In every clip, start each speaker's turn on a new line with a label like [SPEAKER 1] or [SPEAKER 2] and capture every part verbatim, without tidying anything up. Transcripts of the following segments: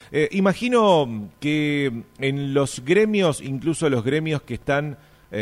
[SPEAKER 1] Eh, imagino que en los gremios, incluso los gremios que están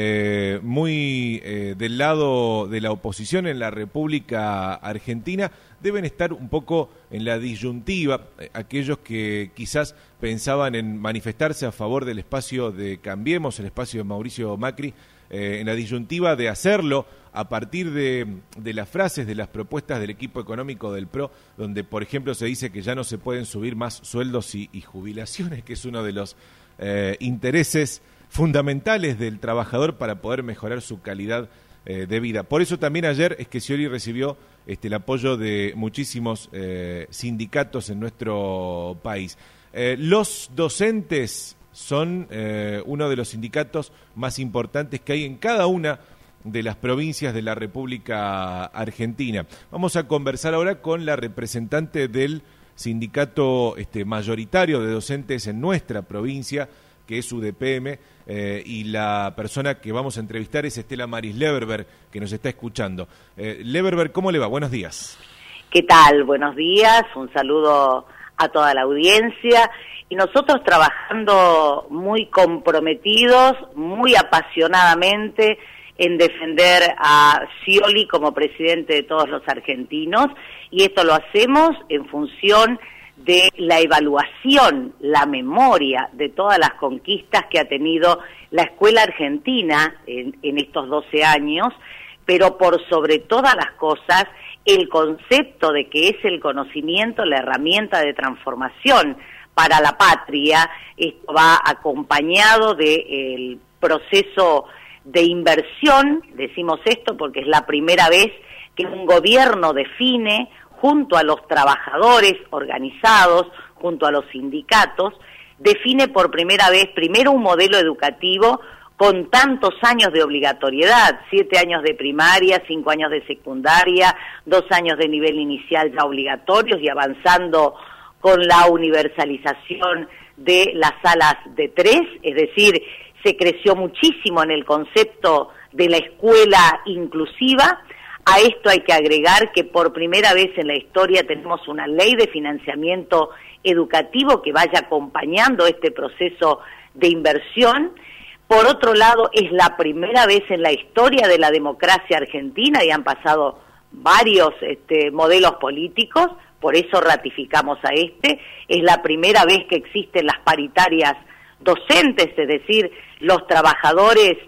[SPEAKER 1] eh, muy eh, del lado de la oposición en la República Argentina, deben estar un poco en la disyuntiva, eh, aquellos que quizás pensaban en manifestarse a favor del espacio de Cambiemos, el espacio de Mauricio Macri, eh, en la disyuntiva de hacerlo a partir de, de las frases, de las propuestas del equipo económico del P R O, donde, por ejemplo, se dice que ya no se pueden subir más sueldos y, y jubilaciones, que es uno de los eh, intereses fundamentales del trabajador para poder mejorar su calidad eh, de vida. Por eso también ayer es que Scioli recibió este, el apoyo de muchísimos eh, sindicatos en nuestro país. Eh, los docentes son eh, uno de los sindicatos más importantes que hay en cada una de las provincias de la República Argentina. Vamos a conversar ahora con la representante del sindicato este, mayoritario de docentes en nuestra provincia, que es U D P M, eh, y la persona que vamos a entrevistar es Estela Maris Leverberg, que nos está escuchando. Eh, Leverberg, ¿cómo le va? Buenos días.
[SPEAKER 2] ¿Qué tal? Buenos días, un saludo a toda la audiencia. Y nosotros trabajando muy comprometidos, muy apasionadamente, en defender a Scioli como presidente de todos los argentinos, y esto lo hacemos en función de la evaluación, la memoria de todas las conquistas que ha tenido la escuela argentina en, en estos doce años, pero por sobre todas las cosas, el concepto de que es el conocimiento la herramienta de transformación para la patria. Esto va acompañado del proceso de inversión, decimos esto porque es la primera vez que un gobierno define, junto a los trabajadores organizados, junto a los sindicatos, define por primera vez, primero un modelo educativo con tantos años de obligatoriedad, siete años de primaria, cinco años de secundaria, dos años de nivel inicial ya obligatorios y avanzando con la universalización de las salas de tres, es decir, se creció muchísimo en el concepto de la escuela inclusiva. A esto hay que agregar que por primera vez en la historia tenemos una ley de financiamiento educativo que vaya acompañando este proceso de inversión. Por otro lado, es la primera vez en la historia de la democracia argentina, y han pasado varios este, modelos políticos, por eso ratificamos a este, es la primera vez que existen las paritarias docentes, es decir, los trabajadores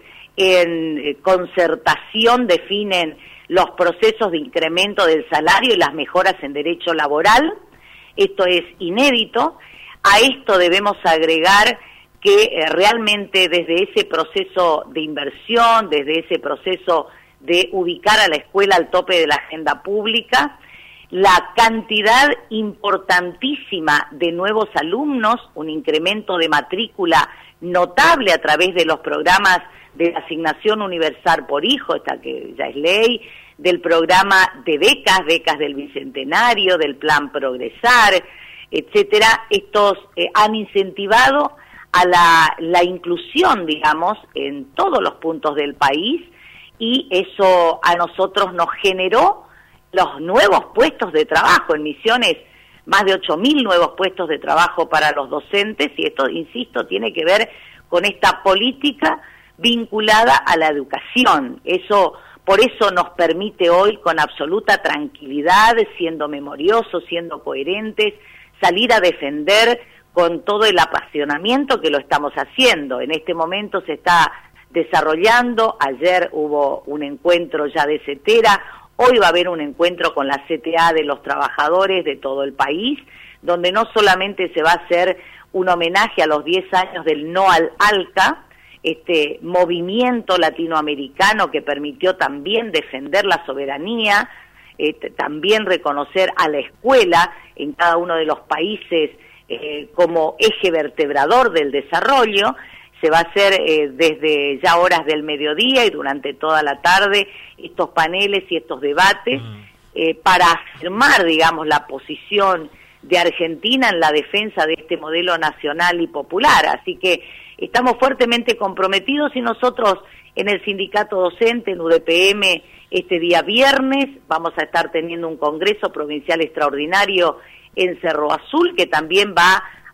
[SPEAKER 2] en concertación definen los procesos de incremento del salario y las mejoras en derecho laboral. Esto es inédito. A esto debemos agregar que eh, realmente desde ese proceso de inversión, desde ese proceso de ubicar a la escuela al tope de la agenda pública, la cantidad importantísima de nuevos alumnos, un incremento de matrícula notable a través de los programas de asignación universal por hijo, esta que ya es ley, del programa de becas, becas del Bicentenario, del Plan Progresar, etcétera. Estos eh, han incentivado a la, la inclusión, digamos, en todos los puntos del país, y eso a nosotros nos generó los nuevos puestos de trabajo. En Misiones, más de ocho mil nuevos puestos de trabajo para los docentes, y esto, insisto, tiene que ver con esta política vinculada a la educación. Eso, por eso nos permite hoy, con absoluta tranquilidad, siendo memoriosos, siendo coherentes, salir a defender con todo el apasionamiento que lo estamos haciendo. En este momento se está desarrollando, ayer hubo un encuentro ya de CETERA, hoy va a haber un encuentro con la C T A de los trabajadores de todo el país, donde no solamente se va a hacer un homenaje a los diez años del No al ALCA, este movimiento latinoamericano que permitió también defender la soberanía, eh, también reconocer a la escuela en cada uno de los países eh, como eje vertebrador del desarrollo. Se va a hacer eh, desde ya horas del mediodía y durante toda la tarde estos paneles y estos debates uh-huh. eh, para afirmar, digamos, la posición de Argentina en la defensa de este modelo nacional y popular. Así que estamos fuertemente comprometidos, y nosotros en el sindicato docente, en U D P M, este día viernes vamos a estar teniendo un congreso provincial extraordinario en Cerro Azul, que también va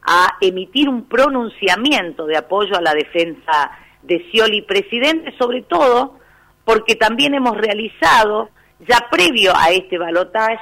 [SPEAKER 2] a emitir un pronunciamiento de apoyo a la defensa de Scioli presidente, sobre todo porque también hemos realizado, ya previo a este balotaje,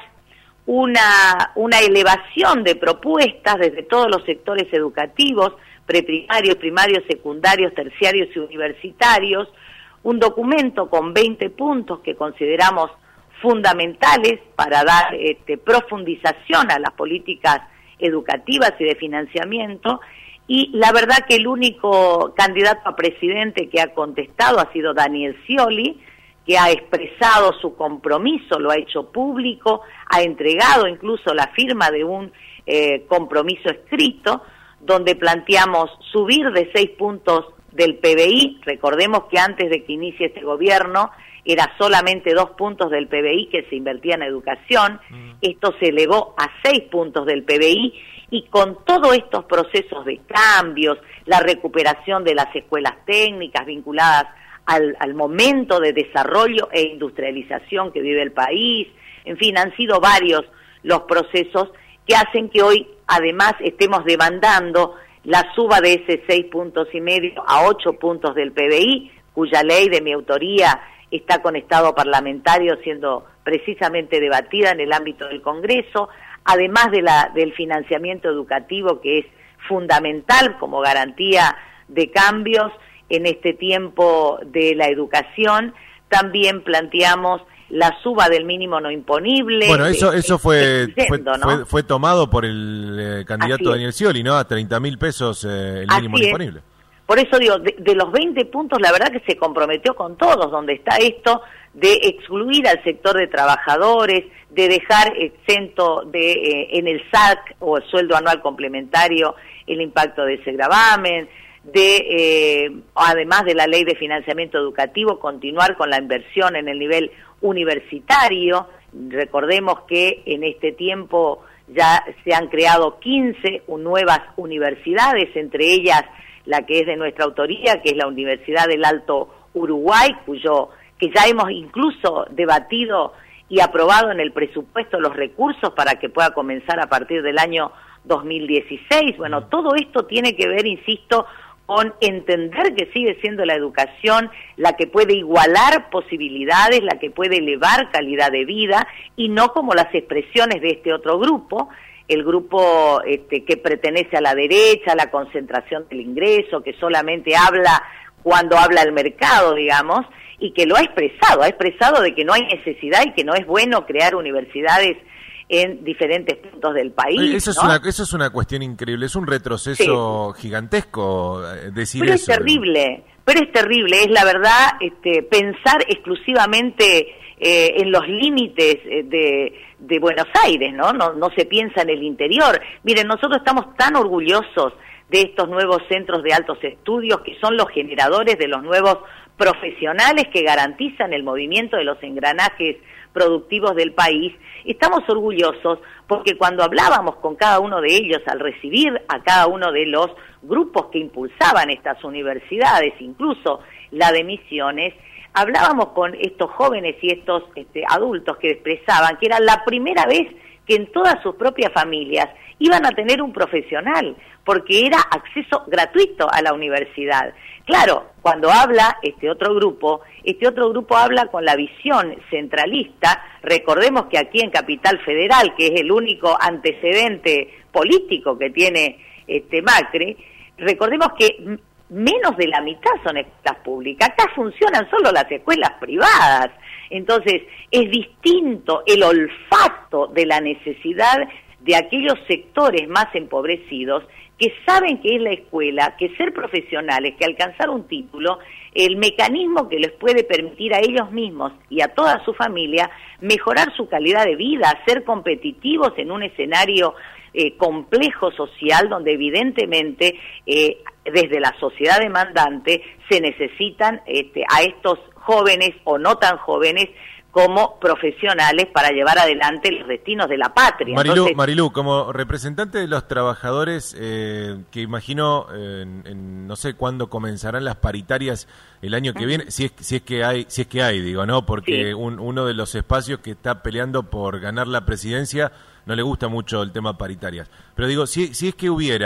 [SPEAKER 2] una, una elevación de propuestas desde todos los sectores educativos, preprimarios, primarios, secundarios, terciarios y universitarios, un documento con veinte puntos que consideramos fundamentales para dar este, profundización a las políticas educativas y de financiamiento, y la verdad que el único candidato a presidente que ha contestado ha sido Daniel Scioli, que ha expresado su compromiso, lo ha hecho público, ha entregado incluso la firma de un eh, compromiso escrito, donde planteamos subir de seis puntos del P B I. Recordemos que antes de que inicie este gobierno era solamente dos puntos del P B I que se invertía en educación, mm. esto se elevó a seis puntos del P B I, y con todos estos procesos de cambios, la recuperación de las escuelas técnicas vinculadas al, al momento de desarrollo e industrialización que vive el país, en fin, han sido varios los procesos que hacen que hoy además estemos demandando la suba de ese seis puntos y medio a ocho puntos del P B I, cuya ley de mi autoría está con estado parlamentario siendo precisamente debatida en el ámbito del Congreso, además de la, del financiamiento educativo, que es fundamental como garantía de cambios en este tiempo de la educación. También planteamos la suba del mínimo no imponible.
[SPEAKER 1] Bueno, eso
[SPEAKER 2] de,
[SPEAKER 1] eso fue, fue,
[SPEAKER 2] ¿no?
[SPEAKER 1] fue fue tomado por el eh, candidato Daniel Scioli, ¿no? A treinta mil pesos eh, el mínimo no imponible.
[SPEAKER 2] Por eso digo, de, de los veinte puntos, la verdad que se comprometió con todos, donde está esto de excluir al sector de trabajadores, de dejar exento de eh, en el S A C o el sueldo anual complementario el impacto de ese gravamen, de eh, además de la ley de financiamiento educativo, continuar con la inversión en el nivel universitario. Recordemos que en este tiempo ya se han creado quince nuevas universidades, entre ellas la que es de nuestra autoría, que es la Universidad del Alto Uruguay, cuyo que ya hemos incluso debatido y aprobado en el presupuesto los recursos para que pueda comenzar a partir del año dos mil dieciséis. Bueno, todo esto tiene que ver, insisto, con entender que sigue siendo la educación la que puede igualar posibilidades, la que puede elevar calidad de vida, y no como las expresiones de este otro grupo, el grupo este, que pertenece a la derecha, a la concentración del ingreso, que solamente habla cuando habla el mercado, digamos, y que lo ha expresado, ha expresado de que no hay necesidad y que no es bueno crear universidades en diferentes puntos del país.
[SPEAKER 1] Oye, eso,
[SPEAKER 2] ¿no?
[SPEAKER 1] es una, eso es una cuestión increíble, es un retroceso sí. gigantesco decir
[SPEAKER 2] pero
[SPEAKER 1] eso.
[SPEAKER 2] Pero es terrible, pero es terrible, es la verdad este, pensar exclusivamente eh, en los límites de, de Buenos Aires, ¿no? ¿no? No se piensa en el interior. Miren, nosotros estamos tan orgullosos de estos nuevos centros de altos estudios que son los generadores de los nuevos profesionales que garantizan el movimiento de los engranajes productivos del país. Estamos orgullosos porque cuando hablábamos con cada uno de ellos al recibir a cada uno de los grupos que impulsaban estas universidades, incluso la de Misiones, hablábamos con estos jóvenes y estos este, adultos que expresaban que era la primera vez que en todas sus propias familias iban a tener un profesional, porque era acceso gratuito a la universidad. Claro, cuando habla este otro grupo, este otro grupo habla con la visión centralista. Recordemos que aquí en Capital Federal, que es el único antecedente político que tiene este Macri, recordemos que menos de la mitad son escuelas públicas. Acá funcionan solo las escuelas privadas. Entonces, es distinto el olfato de la necesidad de aquellos sectores más empobrecidos que saben que es la escuela, que ser profesionales, que alcanzar un título, el mecanismo que les puede permitir a ellos mismos y a toda su familia mejorar su calidad de vida, ser competitivos en un escenario eh, complejo social donde evidentemente eh, desde la sociedad demandante se necesitan este, a estos jóvenes o no tan jóvenes como profesionales para llevar adelante los destinos de la patria.
[SPEAKER 1] Marilú,
[SPEAKER 2] Entonces,
[SPEAKER 1] Marilú, como representante de los trabajadores, eh, que imagino, eh, en, en, no sé cuándo comenzarán las paritarias el año que uh-huh. viene, si es, si es que hay, si es que hay, digo, ¿no? Porque sí. un, uno de los espacios que está peleando por ganar la presidencia no le gusta mucho el tema paritarias. Pero digo, si, si es que hubiera,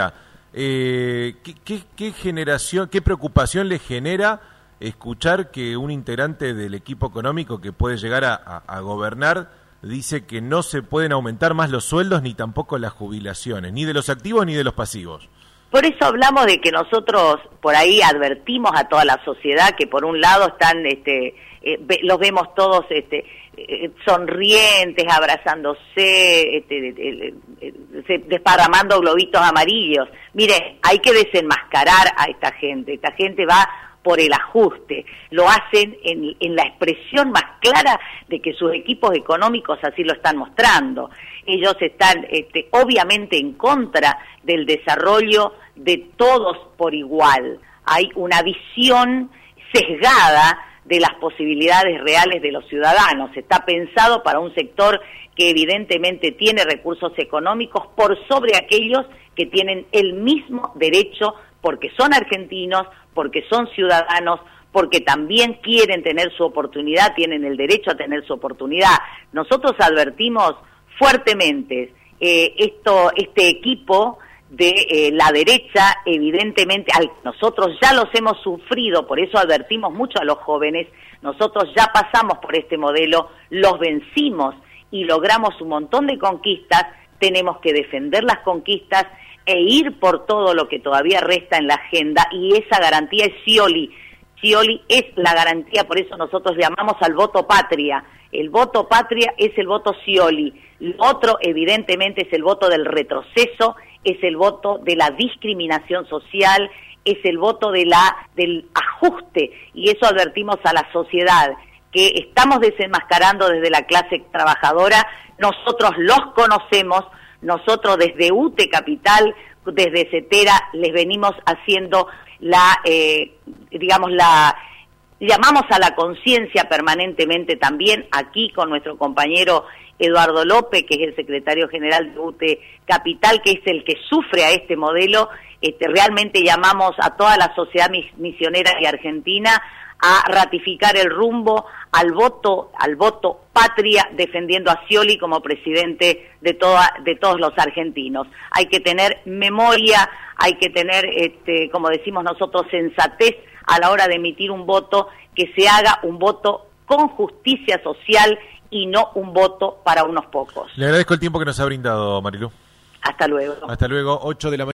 [SPEAKER 1] Eh, ¿qué, qué, qué generación, qué preocupación le genera escuchar que un integrante del equipo económico que puede llegar a, a, a gobernar dice que no se pueden aumentar más los sueldos ni tampoco las jubilaciones, ni de los activos ni de los pasivos?
[SPEAKER 2] Por eso hablamos de que nosotros por ahí advertimos a toda la sociedad que por un lado están, este, eh, ve, los vemos todos este, eh, sonrientes, abrazándose, este, eh, eh, eh, desparramando globitos amarillos. Mire, hay que desenmascarar a esta gente. Esta gente va por el ajuste, lo hacen en, en la expresión más clara de que sus equipos económicos así lo están mostrando. Ellos están este, obviamente en contra del desarrollo de todos por igual. Hay una visión sesgada de las posibilidades reales de los ciudadanos. Está pensado para un sector que evidentemente tiene recursos económicos por sobre aquellos que tienen el mismo derecho porque son argentinos, porque son ciudadanos, porque también quieren tener su oportunidad, tienen el derecho a tener su oportunidad. Nosotros advertimos fuertemente eh, esto, este equipo de eh, la derecha, evidentemente, al, nosotros ya los hemos sufrido, por eso advertimos mucho a los jóvenes, nosotros ya pasamos por este modelo, los vencimos y logramos un montón de conquistas, tenemos que defender las conquistas e ir por todo lo que todavía resta en la agenda, y esa garantía es Scioli. Scioli es la garantía, por eso nosotros llamamos al voto patria. El voto patria es el voto Scioli. Lo otro, evidentemente, es el voto del retroceso, es el voto de la discriminación social, es el voto de la del ajuste, y eso advertimos a la sociedad, que estamos desenmascarando desde la clase trabajadora. Nosotros los conocemos, nosotros desde U T E Capital, desde CETERA, les venimos haciendo la, eh, digamos, la, llamamos a la conciencia permanentemente también aquí con nuestro compañero Eduardo López, que es el secretario general de U T E Capital, que es el que sufre a este modelo. Este, realmente llamamos a toda la sociedad misionera y argentina a ratificar el rumbo al voto, al voto patria, defendiendo a Scioli como presidente de toda, de todos los argentinos. Hay que tener memoria, hay que tener, este, como decimos nosotros, sensatez a la hora de emitir un voto, que se haga un voto con justicia social y no un voto para unos pocos.
[SPEAKER 1] Le agradezco el tiempo que nos ha brindado, Marilu.
[SPEAKER 2] Hasta luego.
[SPEAKER 1] Hasta luego, ocho de la mañana.